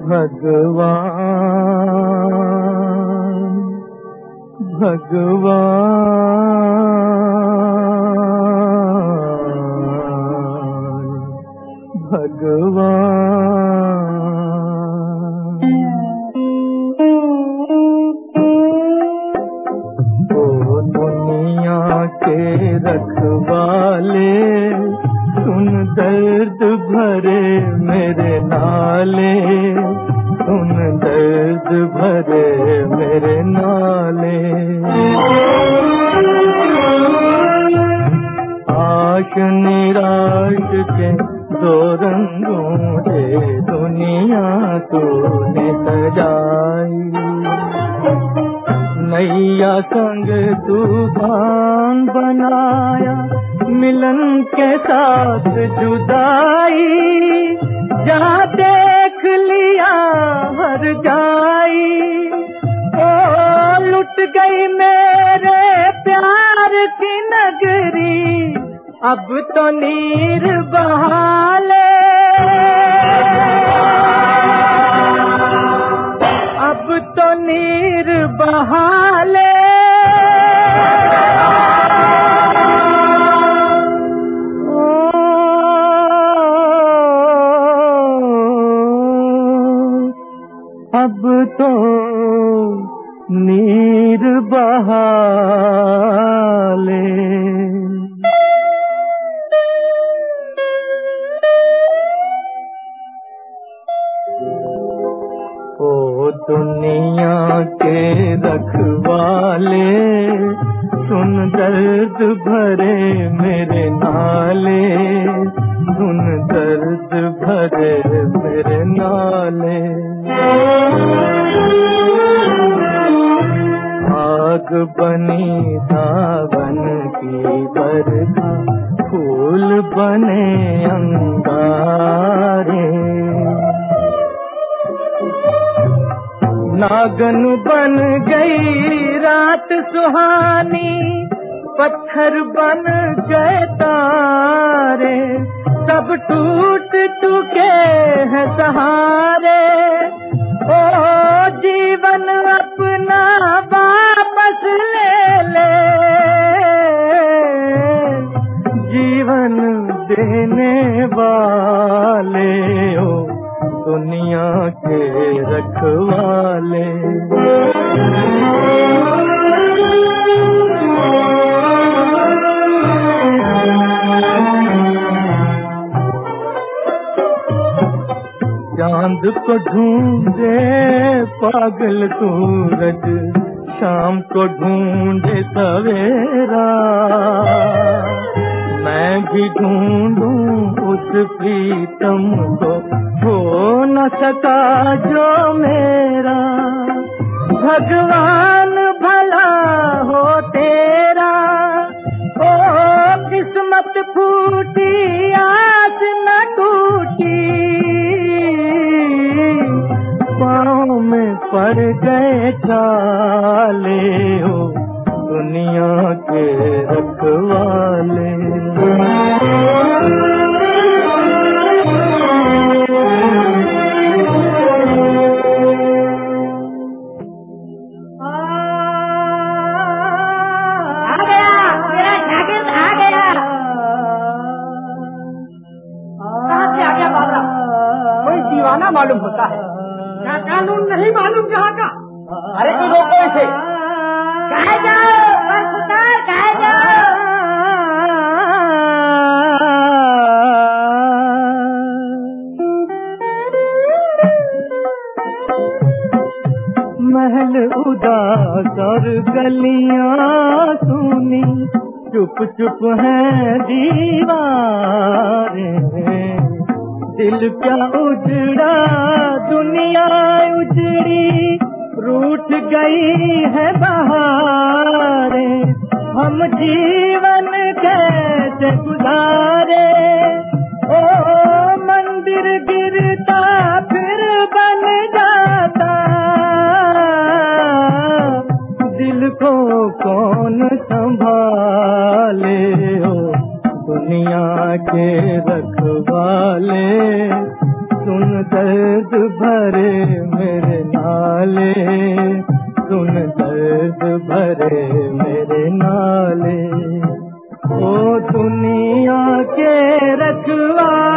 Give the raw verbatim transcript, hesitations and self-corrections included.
भगवान भगवान भगवान। ओ दुनिया के रखवाले, सुन दर्द भरे मेरे नाले, सुन दर्द भरे मेरे नाले। आश निराश के दो रंगों से दुनिया तूने सजाई, नैया संग तूफान बनाया, मिलन के साथ जुदाई, जहाँ देख लिया हर जाई। ओ लुट गई मेरे प्यार की नगरी, अब तो नीर बहाले, अब तो नीर बहाले। अब तो नीर बहाले। ओ दुनिया के रखवाले, सुन दर्द भरे मेरे नाले, सुन दर्द भरे मेरे नाले। आग बनी सावन की बरखा, फूल बने अंगारे, नागन बन गई रात सुहानी, पत्थर बन गए तारे, सब टूट चुके हैं सहारे। ओ जीवन अपना वापस ले ले, जीवन देने वाले हो दुनिया के रखवाले। चांद को ढूंढे पागल सूरज, शाम को ढूंढे सवेरा, मैं भी ढूंढूं उस प्रीतम को, हो न सका जो मेरा। भगवान भला हो तेरा, ओ किस्मत फूटी आस न टूटी, पाँव में पड़ गए छाले हो दुनिया के रखवाले। मालूम होता है क्या कानून नहीं मालूम जहाँ का। अरे तू रोको इसे, कहे जाओ कहे जाओ। महल उदास और गलियां सुनी, चुप चुप है दीवारें, दिल क्या उजड़ा दुनिया उजड़ी, रूठ गई है बहारें, हम जीवन कैसे गुजारे। ओ मंदिर गिरता फिर बन जाता, दिल को कौन संभाले हो दुनिया के रखवाले, सुन दर्द भरे मेरे नाले, सुन दर्द भरे मेरे नाले। ओ दुनिया के रखवा